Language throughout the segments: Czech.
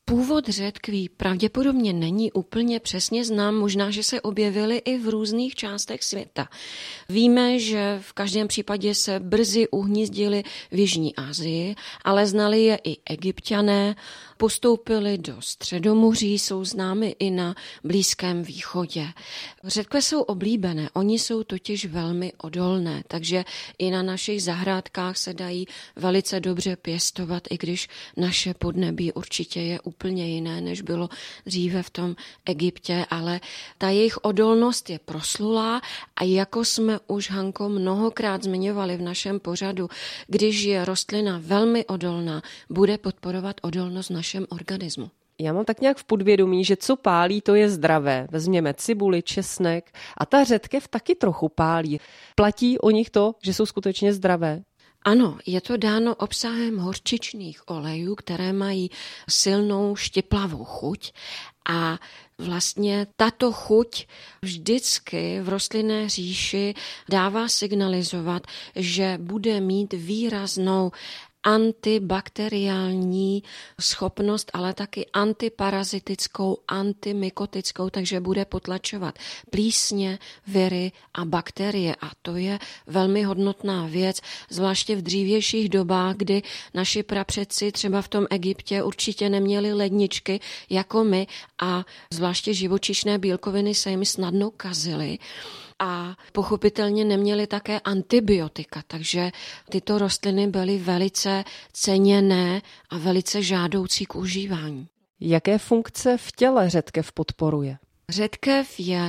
Původ řetkví pravděpodobně není úplně přesně znám, možná, že se objevily i v různých částech světa. Víme, že v každém případě se brzy uhnízdili v Jižní Asii, ale znali je i Egypťané, postoupili do Středomoří, jsou známy i na Blízkém východě. Řetkve jsou oblíbené, oni jsou totiž velmi odolné, takže i na našich zahrádkách se dají velice dobře pěstovat, i když naše podnebí určitě je úplně jiné, než bylo dříve v tom Egyptě, ale ta jejich odolnost je proslulá a jako jsme už, Hanko, mnohokrát zmiňovali v našem pořadu, když je rostlina velmi odolná, bude podporovat odolnost v našem organismu. Já mám tak nějak v podvědomí, že co pálí, to je zdravé. Vezměme cibuli, česnek a ta řetkev taky trochu pálí. Platí o nich to, že jsou skutečně zdravé? Ano, je to dáno obsahem hořčičných olejů, které mají silnou štiplavou chuť a vlastně tato chuť vždycky v rostlinné říši dává signalizovat, že bude mít výraznou antibakteriální schopnost, ale taky antiparazitickou, antimykotickou, takže bude potlačovat plísně, viry a bakterie. A to je velmi hodnotná věc, zvláště v dřívějších dobách, kdy naši prapředci třeba v tom Egyptě určitě neměli ledničky jako my a zvláště živočišné bílkoviny se jim snadno kazily. A pochopitelně neměli také antibiotika, takže tyto rostliny byly velice ceněné a velice žádoucí k užívání. Jaké funkce v těle řetkev podporuje? Řetkev je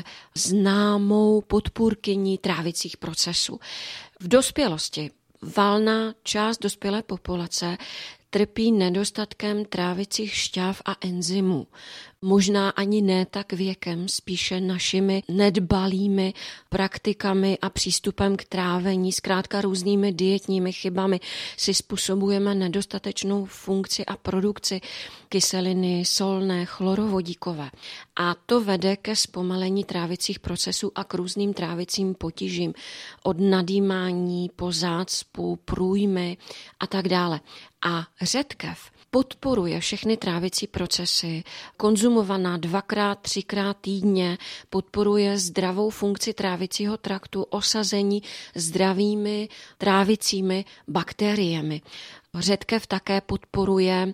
známou podpůrkyní trávicích procesů. V dospělosti valná část dospělé populace trpí nedostatkem trávicích šťáv a enzymů. Možná ani ne tak věkem, spíše našimi nedbalými praktikami a přístupem k trávení, zkrátka různými dietními chybami si způsobujeme nedostatečnou funkci a produkci kyseliny solné, chlorovodíkové. A to vede ke zpomalení trávicích procesů a k různým trávicím potížím, od nadýmání po zácpu, průjmy a tak dále. A řetkev podporuje všechny trávicí procesy, konzumovaná 2x, 3x týdně, podporuje zdravou funkci trávicího traktu, osazení zdravými trávicími bakteriemi. Řetkev také podporuje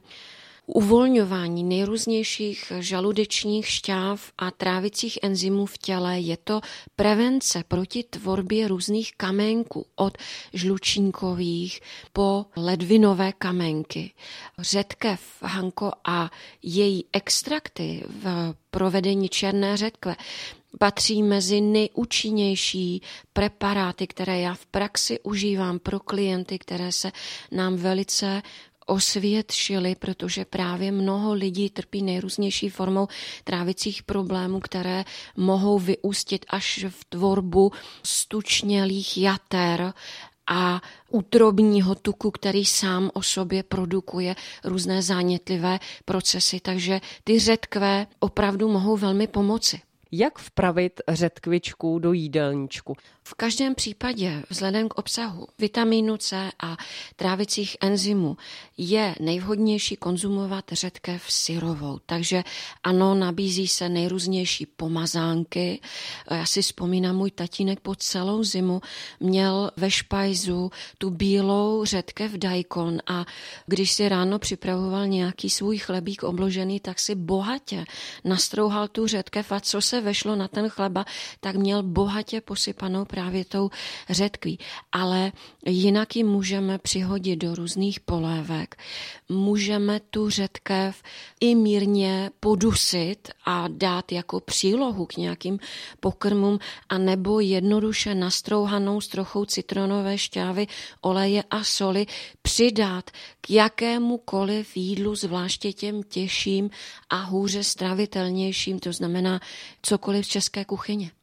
uvolňování nejrůznějších žaludečních šťáv a trávicích enzymů v těle. Je to prevence proti tvorbě různých kamenků, od žlučníkových po ledvinové kamenky. Řetkev, Hanko, a její extrakty v provedení černé řetkve patří mezi nejúčinnější preparáty, které já v praxi užívám pro klienty, které se nám velice osvědčili, protože právě mnoho lidí trpí nejrůznější formou trávicích problémů, které mohou vyústit až v tvorbu stučnělých jater a útrobního tuku, který sám o sobě produkuje různé zánětlivé procesy. Takže ty řetkve opravdu mohou velmi pomoci. Jak vpravit řetkvičku do jídelníčku? V každém případě vzhledem k obsahu vitamínu C a trávicích enzymů je nejvhodnější konzumovat řetkev syrovou. Takže ano, nabízí se nejrůznější pomazánky. Já si vzpomínám, můj tatínek po celou zimu měl ve špajzu tu bílou řetkev daikon a když si ráno připravoval nějaký svůj chlebík obložený, tak si bohatě nastrouhal tu řetkev a co se vešlo na ten chleba, tak měl bohatě posypanou právě tou řetkví. Ale jinak ji můžeme přihodit do různých polévek. Můžeme tu řetkev i mírně podusit a dát jako přílohu k nějakým pokrmům, anebo jednoduše nastrouhanou s trochou citronové šťávy, oleje a soli přidat k jakémukoliv jídlu, zvláště těm těžším a hůře stravitelnějším, to znamená cokoliv z české kuchyně.